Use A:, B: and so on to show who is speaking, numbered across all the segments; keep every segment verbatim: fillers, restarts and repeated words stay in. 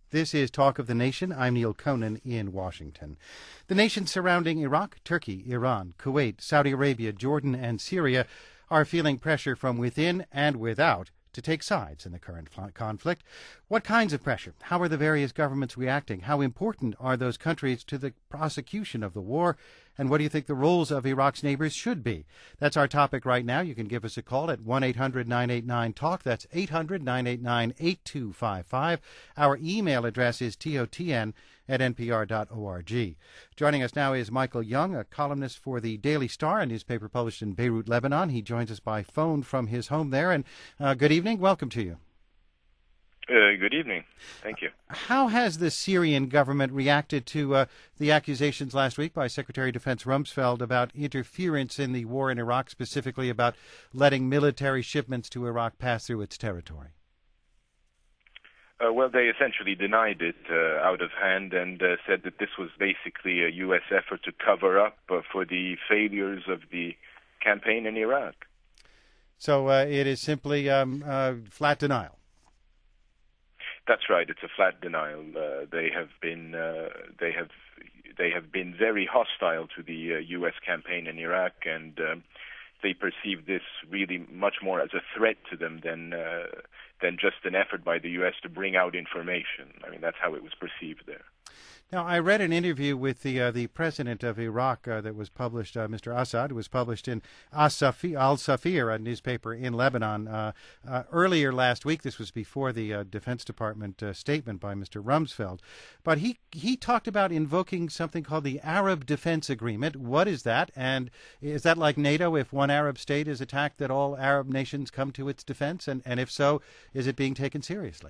A: This is Talk of the Nation. I'm Neil Conan in Washington. The nations surrounding Iraq, Turkey, Iran, Kuwait, Saudi Arabia, Jordan, and Syria are feeling pressure from within and without to take sides in the current conflict. What kinds of pressure? How are the various governments reacting? How important are those countries to the prosecution of the war? And what do you think the roles of Iraq's neighbors should be? That's our topic right now. You can give us a call at one eight hundred nine eight nine talk. That's eight hundred nine eight nine eight two five five. Our email address is totn at npr dot org. Joining us now is Michael Young, a columnist for the Daily Star, a newspaper published in Beirut, Lebanon. He joins us by phone from his home there. And uh, good evening. Welcome to you.
B: Uh, good evening. Thank you.
A: How has the Syrian government reacted to uh, the accusations last week by Secretary of Defense Rumsfeld about interference in the war in Iraq, specifically about letting military shipments to Iraq pass through its territory?
B: Uh, well, they essentially denied it uh, out of hand and uh, said that this was basically a U S effort to cover up uh, for the failures of the campaign in Iraq.
A: So uh, it is simply um, uh, flat denial.
B: That's right. It's a flat denial. Uh, they have been uh, they have they have been very hostile to the uh, U S campaign in Iraq, and um, they perceive this really much more as a threat to them than uh, than just an effort by the U S to bring out information. I mean, that's how it was perceived there.
A: Now, I read an interview with the uh, the president of Iraq uh, that was published, uh, Mister Assad, was published in As-Safi- Al-Safir, a newspaper in Lebanon, uh, uh, earlier last week. This was before the uh, Defense Department uh, statement by Mister Rumsfeld. But he, he talked about invoking something called the Arab Defense Agreement. What is that? And is that like NATO? If one Arab state is attacked, that all Arab nations come to its defense? And, and if so, is it being taken seriously?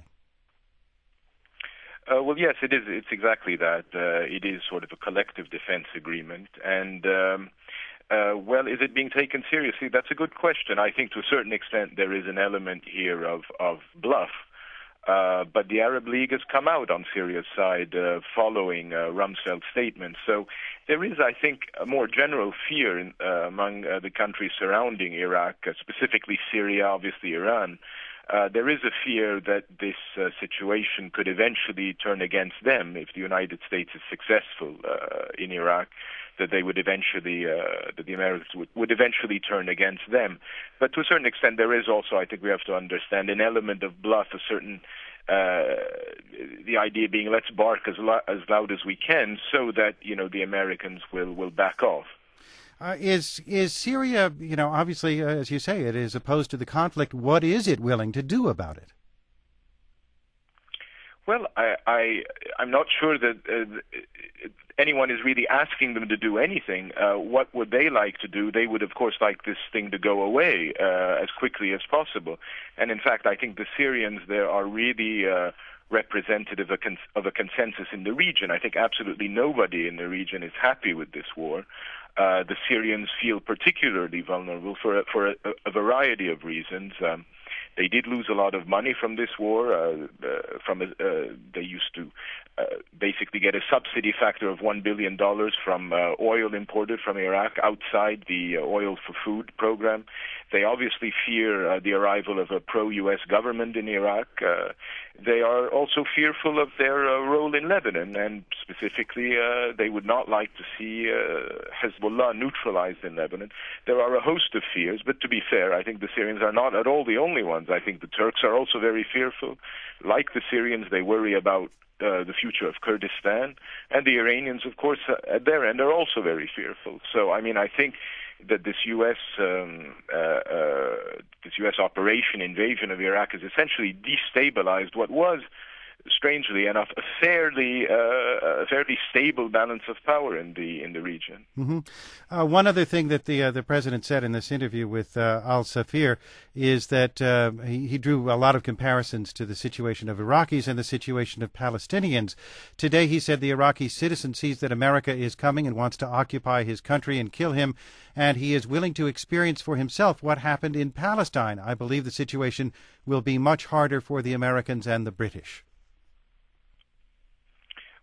B: Uh, well, yes, it is. It's exactly that. Uh, it is sort of a collective defense agreement. And, um, uh, well, is it being taken seriously? That's a good question. I think to a certain extent there is an element here of, of bluff. Uh, but the Arab League has come out on Syria's side uh, following uh, Rumsfeld's statement. So there is, I think, a more general fear in, uh, among uh, the countries surrounding Iraq, uh, specifically Syria, obviously Iran. Uh, there is a fear that this uh, situation could eventually turn against them if the United States is successful uh, in Iraq, that they would eventually, uh, that the Americans would, would eventually turn against them. But to a certain extent, there is also, I think we have to understand, an element of bluff, a certain, uh, the idea being let's bark as, lo- as loud as we can so that, you know, the Americans will, will back off.
A: Uh, is is Syria, you know, obviously, uh, as you say, it is opposed to the conflict. What is it willing to do about it?
B: Well, I, I, I'm not sure that uh, anyone is really asking them to do anything. Uh, what would they like to do? They would, of course, like this thing to go away uh, as quickly as possible. And in fact, I think the Syrians there are really uh, representative of a, cons- of a consensus in the region. I think absolutely nobody in the region is happy with this war. Uh, the Syrians feel particularly vulnerable for a, for a, a variety of reasons. Um, they did lose a lot of money from this war. Uh, uh, from a, uh, they used to uh, basically get a subsidy factor of one billion dollars from uh, oil imported from Iraq outside the uh, oil for food program. They obviously fear uh, the arrival of a pro-U S government in Iraq. Uh, they are also fearful of their uh, role in Lebanon, and specifically, uh, they would not like to see uh, Hezbollah neutralized in Lebanon. There are a host of fears, but to be fair, I think the Syrians are not at all the only ones. I think the Turks are also very fearful. Like the Syrians, they worry about Uh, the future of Kurdistan, and the Iranians, of course, uh, at their end are also very fearful. So, I mean, I think that this U S um, uh, uh, this U S operation invasion of Iraq has essentially destabilized what was, strangely enough, a fairly uh, a fairly stable balance of power in the in the region.
A: Mm-hmm. Uh, one other thing that the uh, the president said in this interview with uh, Al-Safir is that uh, he, he drew a lot of comparisons to the situation of Iraqis and the situation of Palestinians. Today, he said the Iraqi citizen sees that America is coming and wants to occupy his country and kill him, and he is willing to experience for himself what happened in Palestine. I believe the situation will be much harder for the Americans and the British.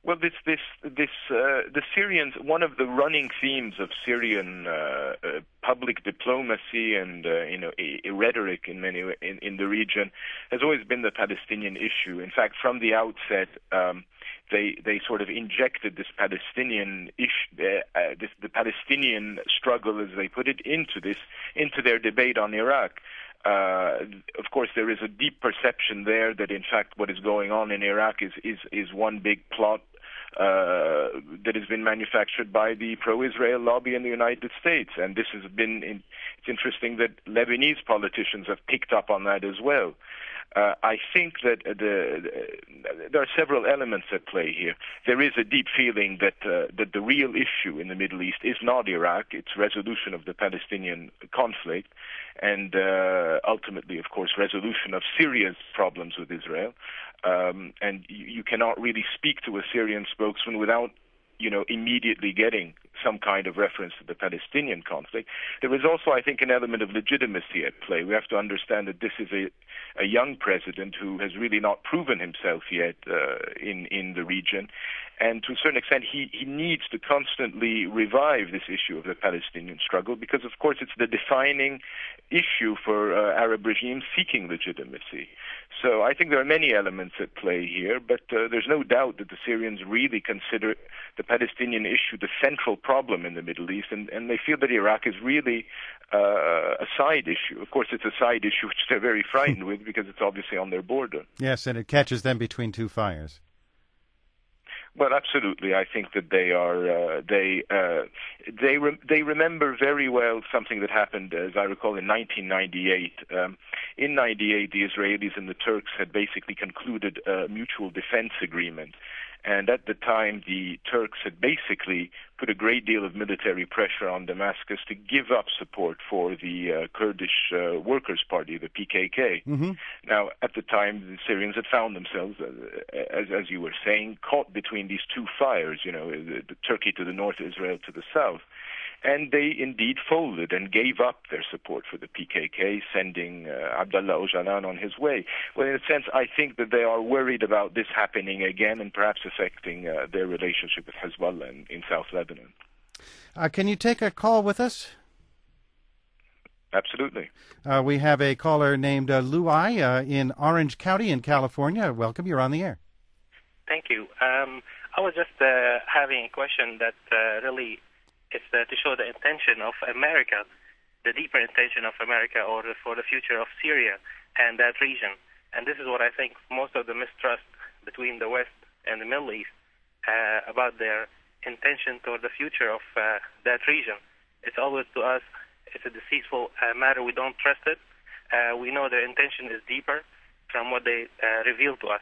B: Well, this, this, this, uh, the Syrians. One of the running themes of Syrian uh, uh, public diplomacy and uh, you know a, a rhetoric in many in, in the region has always been the Palestinian issue. In fact, from the outset, um, they they sort of injected this Palestinian issue, uh, uh, this the Palestinian struggle, as they put it, into this into their debate on Iraq. Uh, of course, there is a deep perception there that, in fact, what is going on in Iraq is is, is one big plot uh, that has been manufactured by the pro-Israel lobby in the United States. And this has been, in, it's interesting that Lebanese politicians have picked up on that as well. Uh, I think that the, the, there are several elements at play here. There is a deep feeling that uh, that the real issue in the Middle East is not Iraq; it's resolution of the Palestinian conflict, and uh, ultimately, of course, resolution of Syria's problems with Israel. Um, and you, you cannot really speak to a Syrian spokesman without, you know, immediately getting some kind of reference to the Palestinian conflict. There is also, I think, an element of legitimacy at play. We have to understand that this is a, a young president who has really not proven himself yet uh, in, in the region. And to a certain extent, he, he needs to constantly revive this issue of the Palestinian struggle because, of course, it's the defining issue for uh, Arab regimes seeking legitimacy. So I think there are many elements at play here, but uh, there's no doubt that the Syrians really consider the Palestinian issue the central problem in the Middle East, and, and they feel that Iraq is really uh, a side issue. Of course, it's a side issue which they're very frightened with because it's obviously on their border.
A: Yes, and it catches them between two fires.
B: Well, absolutely. I think that they are uh, they uh, they re- they remember very well something that happened, as I recall, in nineteen ninety-eight. Um, in ninety-eight, the Israelis and the Turks had basically concluded a mutual defense agreement. And at the time, the Turks had basically put a great deal of military pressure on Damascus to give up support for the uh, Kurdish uh, Workers' Party, the P K K. Mm-hmm. Now, at the time, the Syrians had found themselves, uh, as, as you were saying, caught between these two fires, you know, the, the Turkey to the north, Israel to the south. And they indeed folded and gave up their support for the P K K, sending uh, Abdullah Öcalan on his way. Well, in a sense, I think that they are worried about this happening again and perhaps affecting uh, their relationship with Hezbollah in, in South Lebanon.
A: Uh, can you take a call with us?
B: Absolutely.
A: Uh, we have a caller named uh, Luai uh, in Orange County in California. Welcome. You're on the air.
C: Thank you. Um, I was just uh, having a question that uh, really... It's uh, to show the intention of America, the deeper intention of America, or the, for the future of Syria and that region. And this is what I think most of the mistrust between the West and the Middle East uh, about their intention toward the future of uh, that region. It's always to us, it's a deceitful uh, matter. We don't trust it. Uh, we know their intention is deeper from what they uh, reveal to us.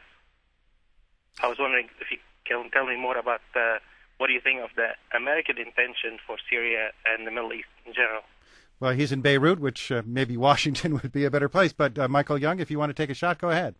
C: I was wondering if you can tell me more about uh, what do you think of the American intention for Syria and the Middle East in general?
A: Well, he's in Beirut, which uh, maybe Washington would be a better place. But uh, Michael Young, if you want to take a shot, go ahead.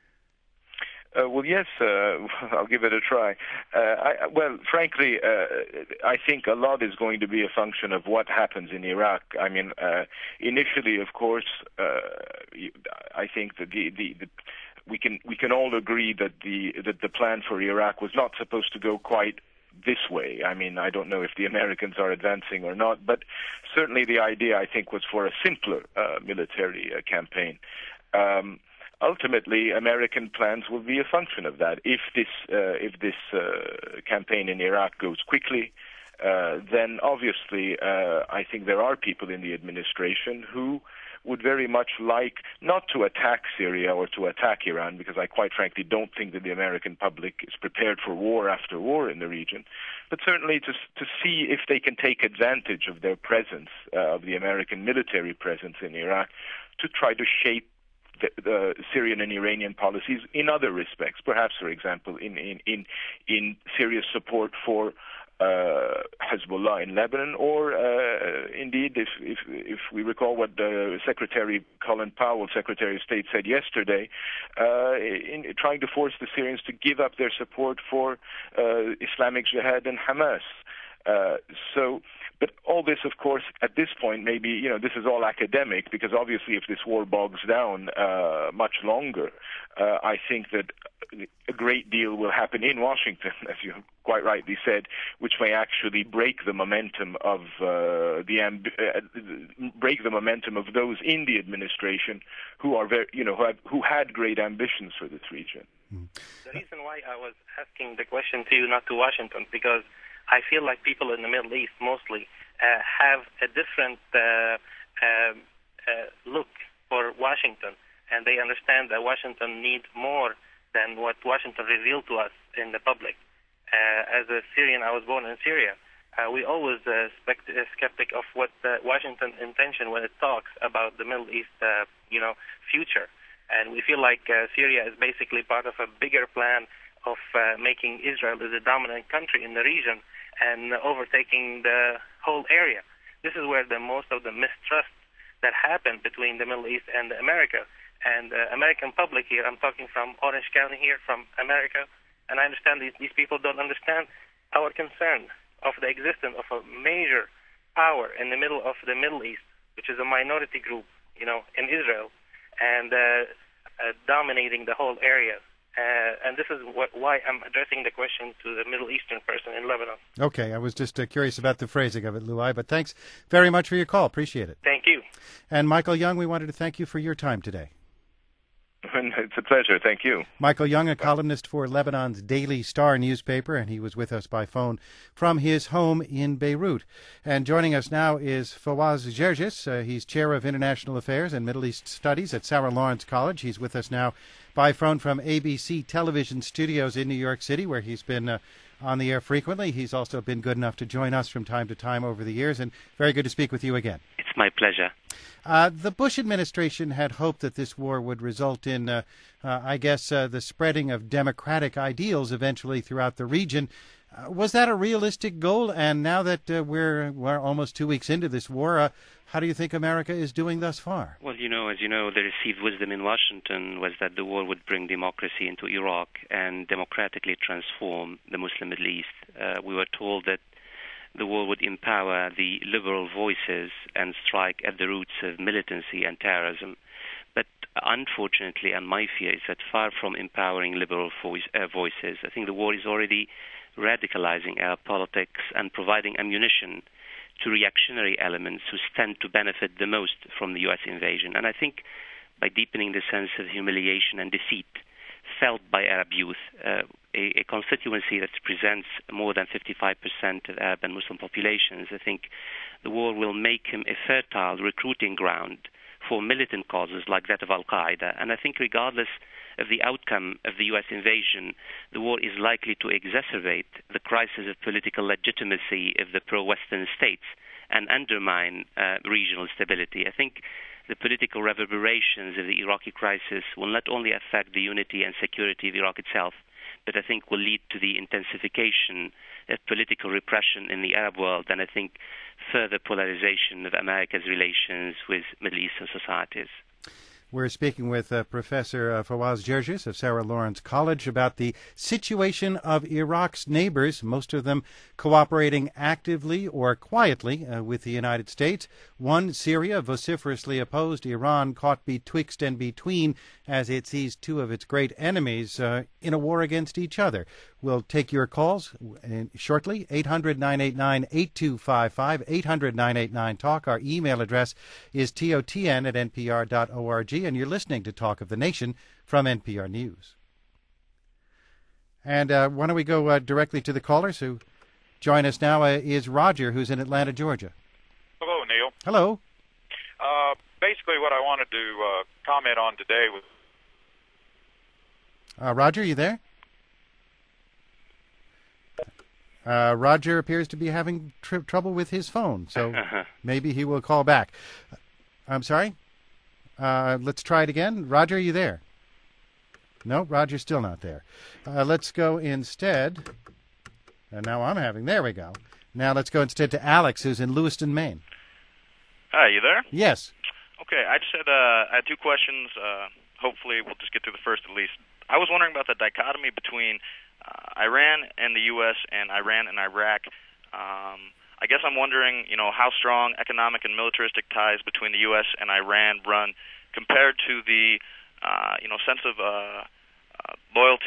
B: Uh, well, yes, uh, I'll give it a try. Uh, I, well, frankly, uh, I think a lot is going to be a function of what happens in Iraq. I mean, uh, initially, of course, uh, I think that the, the, the we can we can all agree that the that the plan for Iraq was not supposed to go quite this way. I mean, I don't know if the Americans are advancing or not, but certainly the idea, I think, was for a simpler uh, military uh, campaign. Um, ultimately, American plans will be a function of that. If this uh, if this uh, campaign in Iraq goes quickly, uh, then obviously uh, I think there are people in the administration who would very much like not to attack Syria or to attack Iran, because I quite frankly don't think that the American public is prepared for war after war in the region, but certainly to to see if they can take advantage of their presence, uh, of the American military presence in Iraq, to try to shape the, the Syrian and Iranian policies in other respects, perhaps, for example, in, in, in, in Syria's support for Uh, Hezbollah in Lebanon, or uh, indeed, if, if if we recall what uh, Secretary Colin Powell, Secretary of State, said yesterday, uh, in trying to force the Syrians to give up their support for uh, Islamic Jihad and Hamas. Uh, so, but all this, of course, at this point, maybe, you know, this is all academic, because obviously if this war bogs down uh, much longer, uh, I think that a great deal will happen in Washington, as you quite rightly said, which may actually break the momentum of uh, the amb- uh, break the momentum of those in the administration who are very, you know, who, have, who had great ambitions for this region.
C: The reason why I was asking the question to you, not to Washington, because I feel like people in the Middle East mostly uh, have a different uh, uh, uh, look for Washington, and they understand that Washington needs more than what Washington revealed to us in the public. Uh, as a Syrian, I was born in Syria. Uh, we always uh, spect- uh, skeptic of what uh, Washington's intention when it talks about the Middle East, uh, you know, future. And we feel like uh, Syria is basically part of a bigger plan of uh, making Israel as a dominant country in the region and overtaking the whole area. This is where the most of the mistrust that happened between the Middle East and America. And uh, American public here, I'm talking from Orange County here, from America, and I understand these, these people don't understand our concern of the existence of a major power in the middle of the Middle East, which is a minority group, you know, in Israel, and uh, uh, dominating the whole area. Uh, and this is what, why I'm addressing the question to the Middle Eastern person in Lebanon.
A: Okay, I was just uh, curious about the phrasing of it, Luai, but thanks very much for your call. Appreciate it.
C: Thank you.
A: And Michael Young, we wanted to thank you for your time today.
B: It's a pleasure. Thank you.
A: Michael Young, a columnist for Lebanon's Daily Star newspaper, and he was with us by phone from his home in Beirut. And joining us now is Fawaz Gerges. Uh, he's chair of International Affairs and Middle East Studies at Sarah Lawrence College. He's with us now by phone from A B C television studios in New York City, where he's been uh, on the air frequently. He's also been good enough to join us from time to time over the years, and very good to speak with you again.
D: It's my pleasure.
A: Uh, the Bush administration had hoped that this war would result in, uh, uh, I guess, uh, the spreading of democratic ideals eventually throughout the region. Uh, was that a realistic goal? And now that uh, we're, we're almost two weeks into this war, uh, how do you think America is doing thus far?
D: Well, you know, as you know, the received wisdom in Washington was that the war would bring democracy into Iraq and democratically transform the Muslim Middle East. Uh, we were told that the war would empower the liberal voices and strike at the roots of militancy and terrorism. But unfortunately, and my fear is that far from empowering liberal voice, uh, voices, I think the war is already radicalizing our politics and providing ammunition to reactionary elements who stand to benefit the most from the U S invasion. And I think by deepening the sense of humiliation and defeat felt by Arab youth, uh, a, a constituency that represents more than fifty-five percent of Arab and Muslim populations, I think the war will make him a fertile recruiting ground for militant causes like that of Al-Qaeda. And I think regardless of the outcome of the U S invasion, the war is likely to exacerbate the crisis of political legitimacy of the pro-Western states and undermine uh, regional stability. I think the political reverberations of the Iraqi crisis will not only affect the unity and security of Iraq itself, but I think will lead to the intensification of political repression in the Arab world, and I think further polarization of America's relations with Middle Eastern societies.
A: We're speaking with uh, Professor uh, Fawaz Gerges of Sarah Lawrence College about the situation of Iraq's neighbors, most of them cooperating actively or quietly uh, with the United States. One, Syria, vociferously opposed, Iran caught betwixt and between as it sees two of its great enemies uh, in a war against each other. We'll take your calls shortly, eight hundred, nine eight nine, eight two five five, eight hundred, nine eight nine, talk. Our email address is totn at n p r dot org, and you're listening to Talk of the Nation from N P R News. And uh, why don't we go uh, directly to the callers who join us now uh, is Roger, who's in Atlanta, Georgia.
E: Hello, Neil.
A: Hello.
E: Uh, basically, what I wanted to uh, comment on today was...
A: Uh, Roger, you there? Uh, Roger appears to be having tr- trouble with his phone, so maybe he will call back. I'm sorry? Uh, let's try it again. Roger, are you there? No, Roger's still not there. Uh, let's go instead. And now I'm having, there we go. Now let's go instead to Alex, who's in Lewiston, Maine.
F: Hi, you there?
A: Yes.
F: Okay, I just had, uh, I had two questions. Uh, hopefully we'll just get through the first at least. I was wondering about the dichotomy between uh, Iran and the U S and Iran and Iraq. Um, I guess I'm wondering, you know, how strong economic and militaristic ties between the U S and Iran run compared to the, uh, you know, sense of uh, uh, loyalty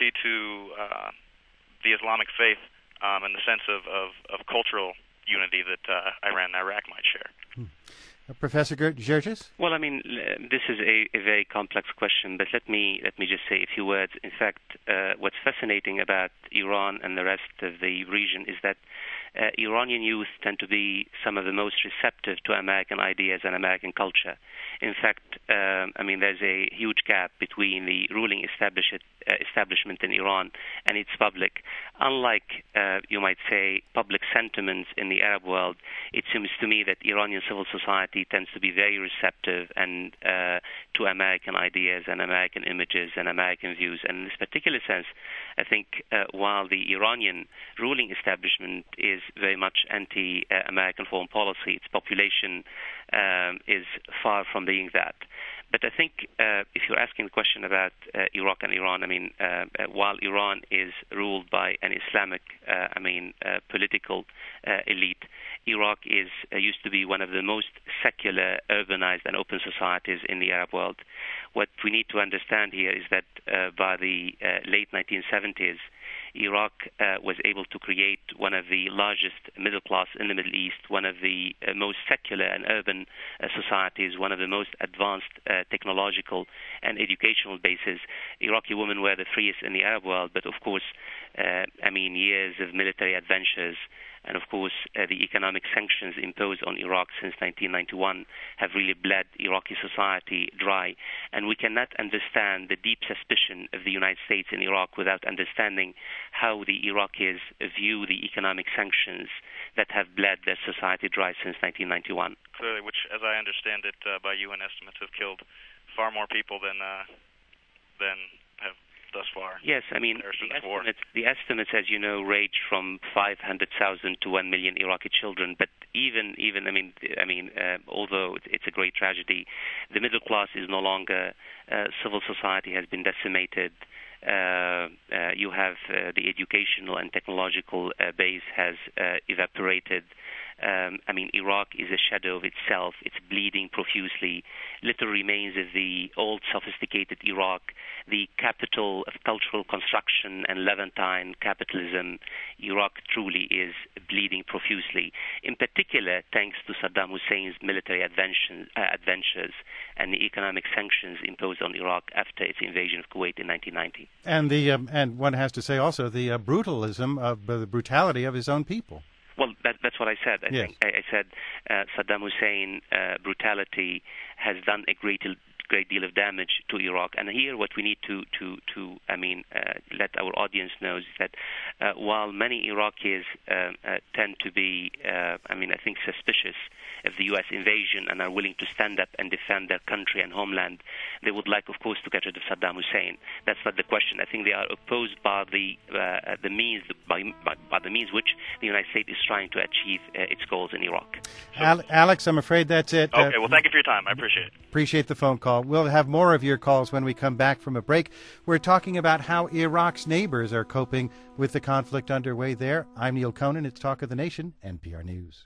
F: loyalty to uh, the Islamic faith um, in the sense of, of, of cultural unity that uh, Iran and Iraq might share.
A: Hmm. Uh, Professor Gerges?
D: Well, I mean, this is a, a very complex question, but let me let me just say a few words. In fact, uh, what's fascinating about Iran and the rest of the region is that uh, Iranian youth tend to be some of the most receptive to American ideas and American culture. In fact, um, I mean, there's a huge gap between the ruling establishment, uh, establishment in Iran and its public. Unlike, uh, you might say, public sentiments in the Arab world, it seems to me that Iranian civil society tends to be very receptive and uh, to American ideas and American images and American views. And in this particular sense, I think uh, while the Iranian ruling establishment is very much anti-American foreign policy, its population um, is far from being that. But I think uh, if you're asking the question about uh, Iraq and Iran, I mean, uh, uh, while Iran is ruled by an Islamic, uh, I mean, uh, political uh, elite, Iraq is uh, used to be one of the most secular, urbanized, and open societies in the Arab world. What we need to understand here is that uh, by the uh, late nineteen seventies, Iraq uh, was able to create one of the largest middle class in the Middle East, one of the uh, most secular and urban uh, societies, one of the most advanced uh, technological and educational bases. Iraqi women were the freest in the Arab world, but of course, uh, I mean, years of military adventures and of course uh, the economic sanctions imposed on Iraq since nineteen ninety-one have really bled Iraqi society dry. And we cannot understand the deep suspicion of the United States in Iraq without understanding how the Iraqis view the economic sanctions that have bled their society dry since nineteen ninety-one.
F: Clearly, which, as I understand it, uh, by U N estimates, have killed far more people than uh, than have thus far.
D: Yes, I mean, the estimates, the estimates, as you know, range from five hundred thousand to one million Iraqi children. But even, even, I mean, I mean, uh, although it's a great tragedy, the middle class is no longer. Uh, civil society has been decimated. Uh, uh, you have uh, the educational and technological uh, base has uh, evaporated. Um, I mean, Iraq is a shadow of itself. It's bleeding profusely. Little remains of the old, sophisticated Iraq, the capital of cultural construction and Levantine capitalism. Iraq truly is bleeding profusely, in particular thanks to Saddam Hussein's military adventures, uh, adventures and the economic sanctions imposed on Iraq after its invasion of Kuwait in nineteen ninety.
A: And the um, and one has to say also the uh, brutalism of uh, the brutality of his own people.
D: Well, that, that's what I said. I
A: yes.
D: think I, I said uh, Saddam Hussein uh, brutality has done a great deal, great deal of damage to Iraq. And here, what we need to, to, to I mean, uh, let our audience know is that uh, while many Iraqis uh, uh, tend to be, uh, I mean, I think suspicious of the U S invasion and are willing to stand up and defend their country and homeland, they would like, of course, to get rid of Saddam Hussein. That's not the question. I think they are opposed by the uh, the means by, by, by the means which the United States is trying to achieve uh, its goals in Iraq.
A: So, Al- Alex, I'm afraid that's it.
F: Okay, uh, well, thank you for your time. I appreciate it.
A: Appreciate the phone call. We'll have more of your calls when we come back from a break. We're talking about how Iraq's neighbors are coping with the conflict underway there. I'm Neil Conan. It's Talk of the Nation, N P R News.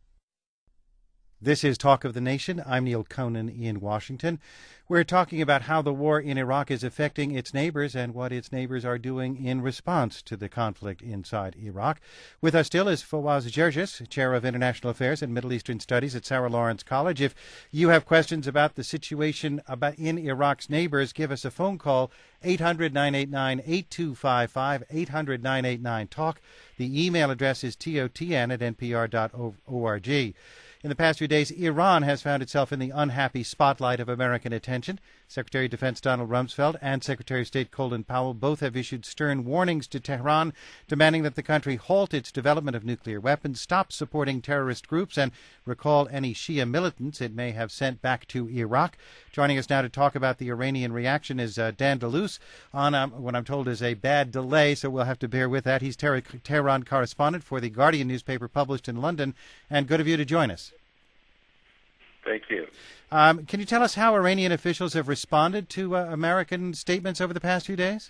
A: This is Talk of the Nation. I'm Neil Conan in Washington. We're talking about how the war in Iraq is affecting its neighbors and what its neighbors are doing in response to the conflict inside Iraq. With us still is Fawaz Gerges, Chair of International Affairs and Middle Eastern Studies at Sarah Lawrence College. If you have questions about the situation about in Iraq's neighbors, give us a phone call, eight hundred, nine eight nine, eight two five five, eight hundred, nine eight nine, talk. The email address is totn at n p r dot org. In the past few days, Iran has found itself in the unhappy spotlight of American attention. Secretary of Defense Donald Rumsfeld and Secretary of State Colin Powell both have issued stern warnings to Tehran, demanding that the country halt its development of nuclear weapons, stop supporting terrorist groups, and recall any Shia militants it may have sent back to Iraq. Joining us now to talk about the Iranian reaction is uh, Dan DeLuce on um, what I'm told is a bad delay, so we'll have to bear with that. He's Ter- Tehran correspondent for the Guardian newspaper published in London, and good of you to join us.
G: Thank you.
A: Um, can you tell us how Iranian officials have responded to uh, American statements over the past few days?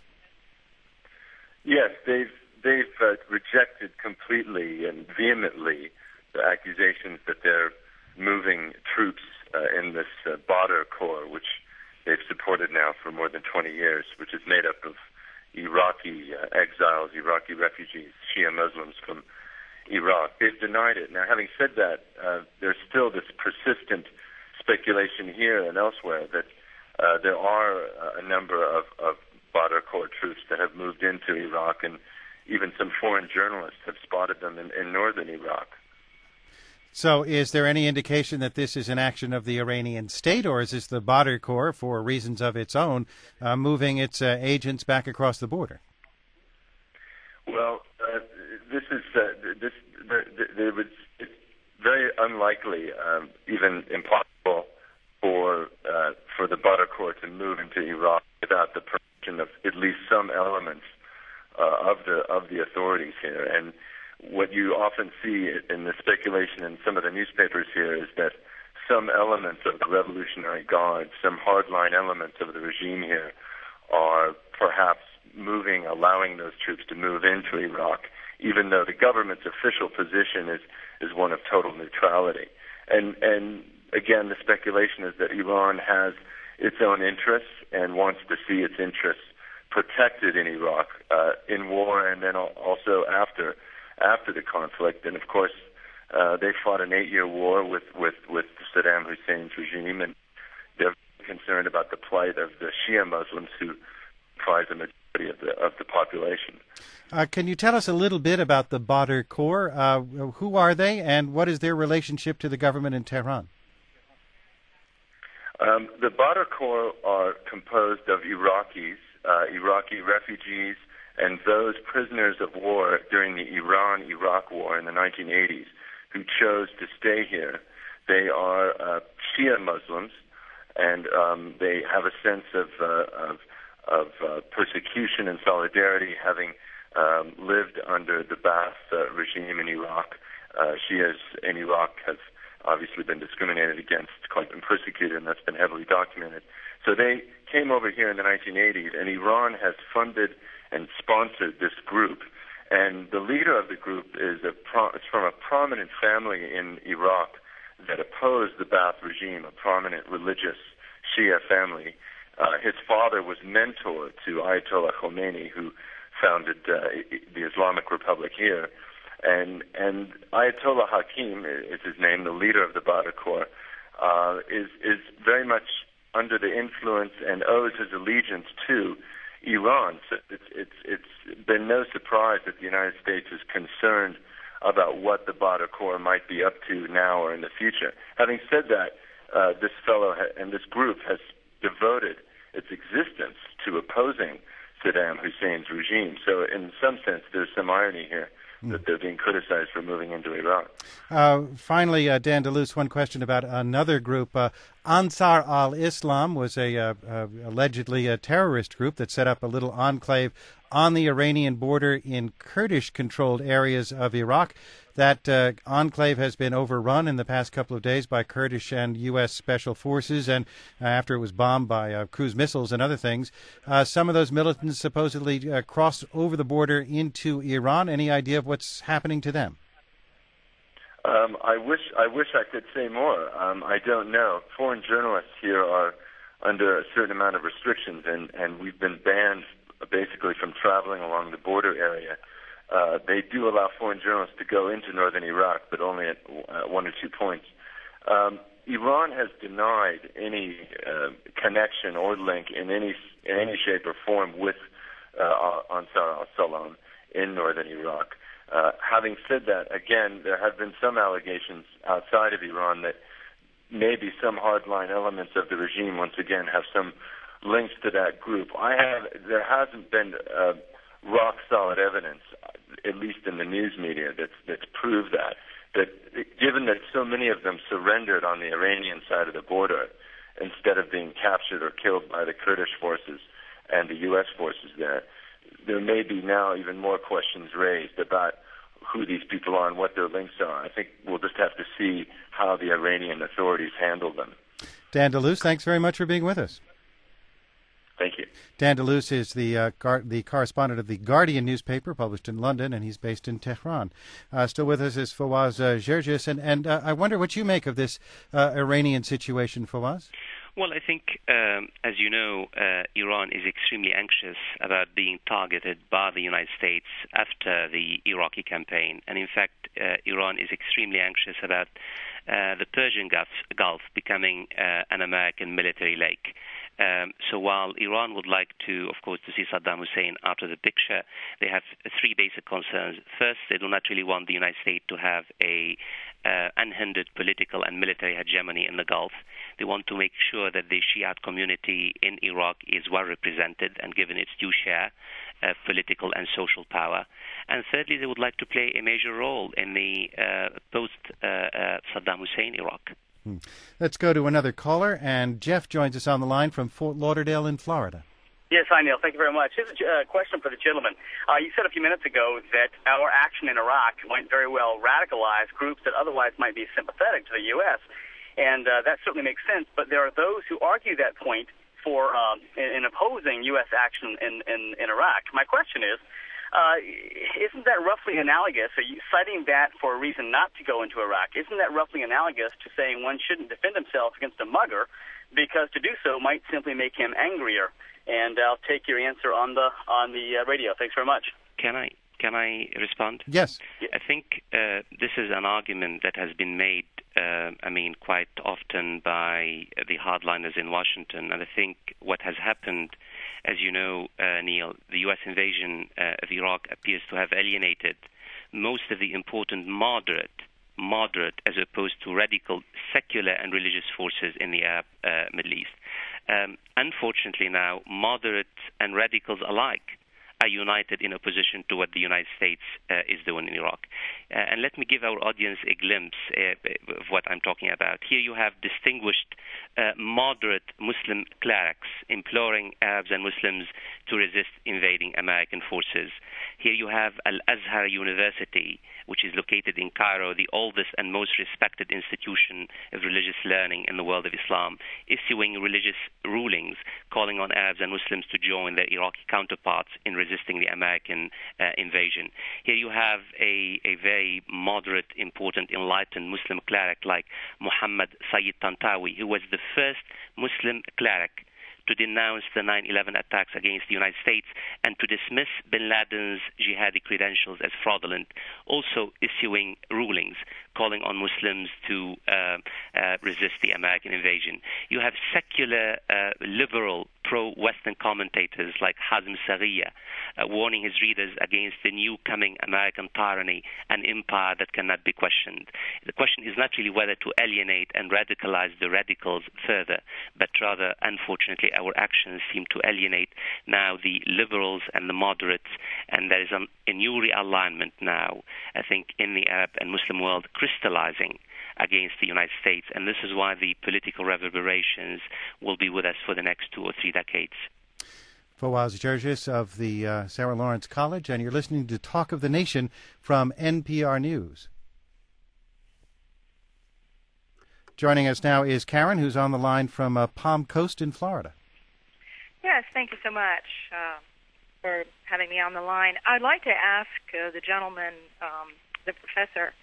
G: Yes, they've they've uh, rejected completely and vehemently the accusations that they're moving troops uh, in this uh, Badr Corps, which they've supported now for more than twenty years, which is made up of Iraqi uh, exiles, Iraqi refugees, Shia Muslims from Iraq. They've denied it. Now, having said that, uh, there's still this persistent speculation here and elsewhere that uh, there are uh, a number of, of Badr Corps troops that have moved into Iraq, and even some foreign journalists have spotted them in, in northern Iraq.
A: So is there any indication that this is an action of the Iranian state, or is this the Badr Corps, for reasons of its own, uh, moving its uh, agents back across the border?
G: Well, uh, this is uh, this. There, there was, it's very unlikely, um, even impossible, for uh, for the Badr Corps to move into Iraq without the permission of at least some elements uh, of the of the authorities here. And what you often see in the speculation in some of the newspapers here is that some elements of the Revolutionary Guard, some hardline elements of the regime here, are perhaps moving, allowing those troops to move into Iraq, even though the government's official position is, is one of total neutrality. And, and again, the speculation is that Iran has its own interests and wants to see its interests protected in Iraq, uh, in war and then also after after the conflict. And of course, uh, they fought an eight-year war with, with, with Saddam Hussein's regime, and they're concerned about the plight of the Shia Muslims who comprise the majority of the, of the population.
A: Uh, can you tell us a little bit about the Badr Corps? Uh, who are they, and what is their relationship to the government in Tehran?
G: Um, the Badr Corps are composed of Iraqis, uh, Iraqi refugees, and those prisoners of war during the Iran-Iraq War in the nineteen eighties who chose to stay here. They are uh, Shia Muslims, and um, they have a sense of uh, of, of uh, persecution and solidarity, having um, lived under the Ba'ath uh, regime in Iraq. Uh, Shias in Iraq have obviously been discriminated against, quite been persecuted, and that's been heavily documented. So they came over here in the nineteen eighties, and Iran has funded and sponsored this group. And the leader of the group is a pro- it's from a prominent family in Iraq that opposed the Ba'ath regime, a prominent religious Shia family. Uh, his father was mentor to Ayatollah Khomeini, who founded uh, the Islamic Republic here. And, and Ayatollah Hakim is his name, the leader of the Badr Corps, uh, is, is very much under the influence and owes his allegiance to Iran. So it's, it's, it's been no surprise that the United States is concerned about what the Badr Corps might be up to now or in the future. Having said that, uh, this fellow ha- and this group has devoted its existence to opposing Saddam Hussein's regime. So in some sense, there's some irony here that they're being criticized for moving into Iraq.
A: Uh, finally, uh, Dan DeLuce, one question about another group. Uh, Ansar al-Islam was a uh, uh, allegedly a terrorist group that set up a little enclave on the Iranian border in Kurdish-controlled areas of Iraq. That uh, enclave has been overrun in the past couple of days by Kurdish and U S special forces, and uh, after it was bombed by uh, cruise missiles and other things. Uh, some of those militants supposedly uh, crossed over the border into Iran. Any idea of what's happening to them?
G: Um, I wish I wish I could say more. Um, I don't know. Foreign journalists here are under a certain amount of restrictions, and, and we've been banned basically from traveling along the border area. Uh, they do allow foreign journalists to go into northern Iraq, but only at uh, one or two points. Um, Iran has denied any uh, connection or link in any in any shape or form with uh, Ansar al-Salam in northern Iraq. Uh, having said that, again, there have been some allegations outside of Iran that maybe some hardline elements of the regime once again have some links to that group. I have there hasn't been uh, rock solid evidence, at least in the news media, that's that's proved that. That given that so many of them surrendered on the Iranian side of the border instead of being captured or killed by the Kurdish forces and the U S forces there, there may be now even more questions raised about who these people are and what their links are. I think we'll just have to see how the Iranian authorities handle them.
A: Dan DeLuce, thanks very much for being with us.
G: Thank you.
A: Dan DeLuce is the uh, gar- the correspondent of the Guardian newspaper, published in London, and he's based in Tehran. Uh, still with us is Fawaz uh, Gerges, and, and uh, I wonder what you make of this uh, Iranian situation, Fawaz.
D: Well, I think, um, as you know, uh, Iran is extremely anxious about being targeted by the United States after the Iraqi campaign. And in fact, uh, Iran is extremely anxious about uh, the Persian Gulf, Gulf becoming uh, an American military lake. Um, so while Iran would like to, of course, to see Saddam Hussein out of the picture, they have three basic concerns. First, they do not really want the United States to have a uh, unhindered political and military hegemony in the Gulf. They want to make sure that the Shiite community in Iraq is well represented and given its due share of political and social power. And thirdly, they would like to play a major role in the uh, post-Saddam uh, uh, Hussein Iraq.
A: Hmm. Let's go to another caller, and Jeff joins us on the line from Fort Lauderdale in Florida.
H: Yes, hi, Neil. Thank you very much. Here's a uh, question for the gentleman. Uh, you said a few minutes ago that our action in Iraq might very well radicalize groups that otherwise might be sympathetic to the U S, and uh, that certainly makes sense, but there are those who argue that point for um, in, in opposing U S action in, in, in Iraq. My question is, Uh, isn't that roughly analogous? Are you citing that for a reason not to go into Iraq? Isn't that roughly analogous to saying one shouldn't defend himself against a mugger because to do so might simply make him angrier? And I'll take your answer on the on the uh, radio. Thanks very much.
D: Can I can I respond?
A: Yes.
D: I think uh, this is an argument that has been made, uh, I mean, quite often by the hardliners in Washington. And I think what has happened, as you know, uh, Neil, the U S invasion uh, of Iraq appears to have alienated most of the important moderate, moderate as opposed to radical secular and religious forces in the Arab uh, Middle East. Um, unfortunately now, moderates and radicals alike are united in opposition to what the United States uh, is doing in Iraq. Uh, and let me give our audience a glimpse uh, of what I'm talking about. Here you have distinguished uh, moderate Muslim clerics imploring Arabs and Muslims to resist invading American forces. Here you have Al-Azhar University, which is located in Cairo, the oldest and most respected institution of religious learning in the world of Islam, issuing religious rulings calling on Arabs and Muslims to join their Iraqi counterparts in resisting the American uh, invasion. Here you have a, a very moderate, important, enlightened Muslim cleric like Muhammad Sayyid Tantawi, who was the first Muslim cleric to denounce the nine eleven attacks against the United States and to dismiss bin Laden's jihadi credentials as fraudulent, also issuing rulings calling on Muslims to uh, uh, resist the American invasion. You have secular, uh, liberal, pro-Western commentators like Hazm Saghia uh, warning his readers against the new coming American tyranny, an empire that cannot be questioned. The question is not really whether to alienate and radicalize the radicals further, but rather, unfortunately, our actions seem to alienate now the liberals and the moderates, and there is a, a new realignment now, I think, in the Arab and Muslim world crystallizing against the United States, and this is why the political reverberations will be with us for the next two or three decades.
A: Fawaz Gerges of the uh, Sarah Lawrence College, and you're listening to Talk of the Nation from N P R News. Joining us now is Karen, who's on the line from uh, Palm Coast in Florida.
I: Yes, thank you so much uh, for having me on the line. I'd like to ask uh, the gentleman, um, the professor,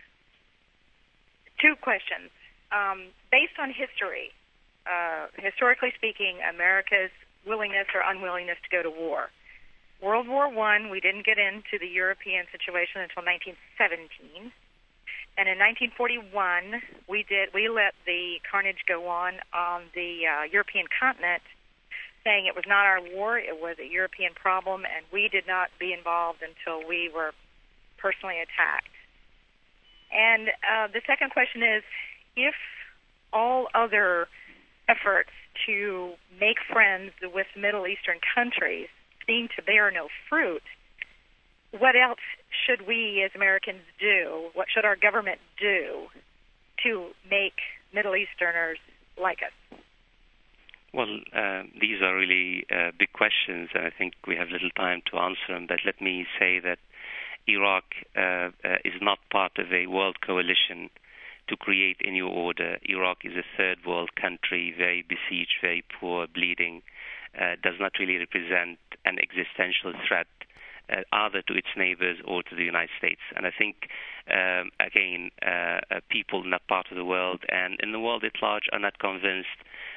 I: two questions. Um, based on history, uh, historically speaking, America's willingness or unwillingness to go to war. World War One, we didn't get into the European situation until nineteen seventeen. And in nineteen forty-one, we did we let the carnage go on on the uh, European continent, saying it was not our war, it was a European problem, and we did not be involved until we were personally attacked. And uh, the second question is, if all other efforts to make friends with Middle Eastern countries seem to bear no fruit, what else should we as Americans do? What should our government do to make Middle Easterners like us?
D: Well, uh, these are really uh, big questions, and I think we have little time to answer them. But let me say that Iraq uh, uh, is not part of a world coalition to create a new order. Iraq is a third world country, very besieged, very poor, bleeding, uh, does not really represent an existential threat uh, either to its neighbors or to the United States. And I think, um, again, uh, uh, people in that part of the world and in the world at large are not convinced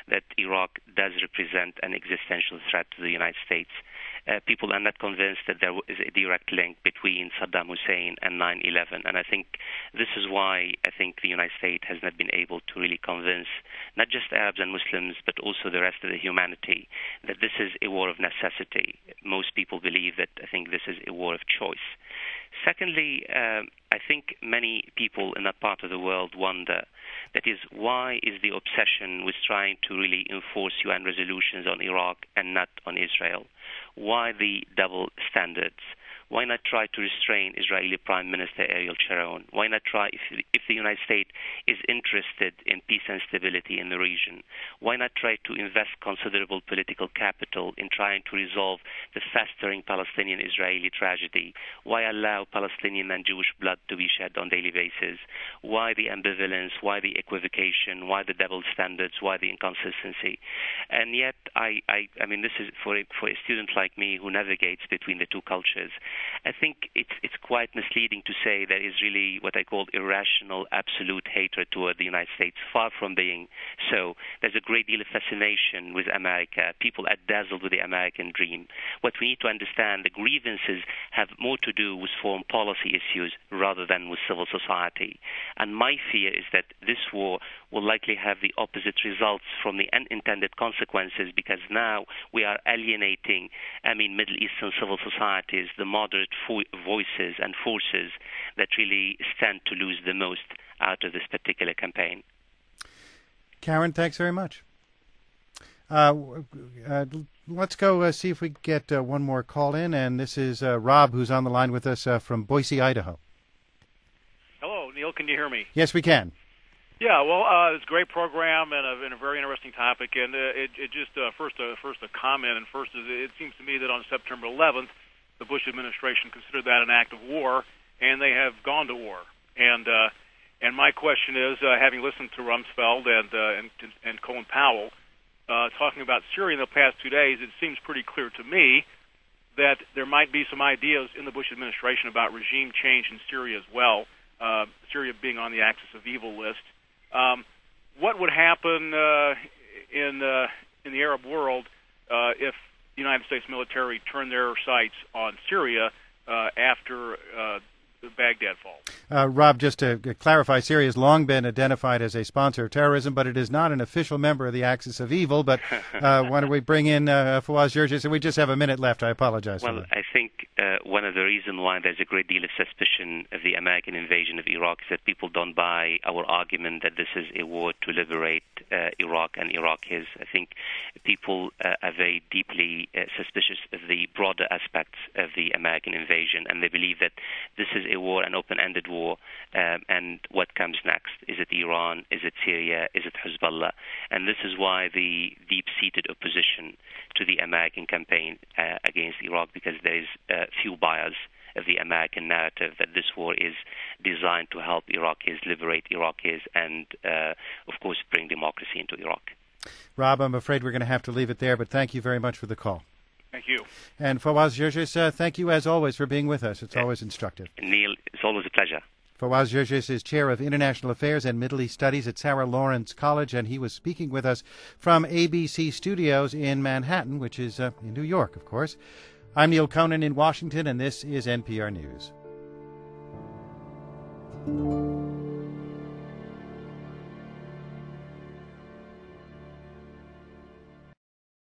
D: that Iraq does represent an existential threat to the United States. Uh, people are not convinced that there is a direct link between Saddam Hussein and nine eleven. And I think this is why I think the United States has not been able to really convince not just Arabs and Muslims, but also the rest of the humanity that this is a war of necessity. Most people believe that I think this is a war of choice. Secondly, uh, I think many people in that part of the world wonder, that is, why is the obsession with trying to really enforce U N resolutions on Iraq and not on Israel? Why the double standards? Why not try to restrain Israeli Prime Minister Ariel Sharon? Why not try, if, if the United States is interested in peace and stability in the region, why not try to invest considerable political capital in trying to resolve the festering Palestinian-Israeli tragedy? Why allow Palestinian and Jewish blood to be shed on a daily basis? Why the ambivalence? Why the equivocation? Why the double standards? Why the inconsistency? And yet, I, I, I mean, this is for a, for a student like me who navigates between the two cultures. I think it's it's quite misleading to say there is really what I call irrational, absolute hatred toward the United States. Far from being so. There's a great deal of fascination with America. People are dazzled with the American dream. What we need to understand, the grievances have more to do with foreign policy issues rather than with civil society. And my fear is that this war will likely have the opposite results from the unintended consequences, because now we are alienating, I mean, Middle Eastern civil societies, the moderate fo- voices and forces that really stand to lose the most out of this particular campaign.
A: Karen, thanks very much. Uh, uh, let's go uh, see if we get uh, one more call in, and this is uh, Rob, who's on the line with us uh, from Boise, Idaho.
J: Hello, Neil. Can you hear me?
A: Yes, we can.
J: Yeah, well, uh, it's a great program and a, and a very interesting topic. And uh, it, it just uh, first, uh, first a comment, and first is it seems to me that on September eleventh, the Bush administration considered that an act of war, and they have gone to war. And uh, and my question is, uh, having listened to Rumsfeld and uh, and, and Colin Powell uh, talking about Syria in the past two days, it seems pretty clear to me that there might be some ideas in the Bush administration about regime change in Syria as well. Uh, Syria being on the axis of evil list. Um, what would happen uh, in uh, in the Arab world uh, if the United States military turned their sights on Syria uh, after uh, the Baghdad fall?
A: Uh, Rob, just to clarify, Syria has long been identified as a sponsor of terrorism, but it is not an official member of the Axis of Evil. But uh, why don't we bring in uh, Fawaz Gerges? And we just have a minute left. I apologize.
D: Well,
A: for that.
D: I think uh, one of the reasons why there's a great deal of suspicion of the American invasion of Iraq is that people don't buy our argument that this is a war to liberate uh, Iraq and Iraqis. I think people uh, are very deeply uh, suspicious of the broader aspects of the American invasion, and they believe that this is a war, an open-ended war. Um, and what comes next? Is it Iran? Is it Syria? Is it Hezbollah? And this is why the deep-seated opposition to the American campaign uh, against Iraq, because there is uh, few buyers of the American narrative that this war is designed to help Iraqis, liberate Iraqis, and, uh, of course, bring democracy into Iraq.
A: Rob, I'm afraid we're going to have to leave it there, but thank you very much for the call.
J: Thank you.
A: And Fawaz Gerges, uh, thank you as always for being with us. It's always instructive.
D: Neil, it's always a pleasure.
A: Fawaz Gerges is Chair of International Affairs and Middle East Studies at Sarah Lawrence College, and he was speaking with us from A B C Studios in Manhattan, which is uh, in New York, of course. I'm Neil Conan in Washington, and this is N P R News.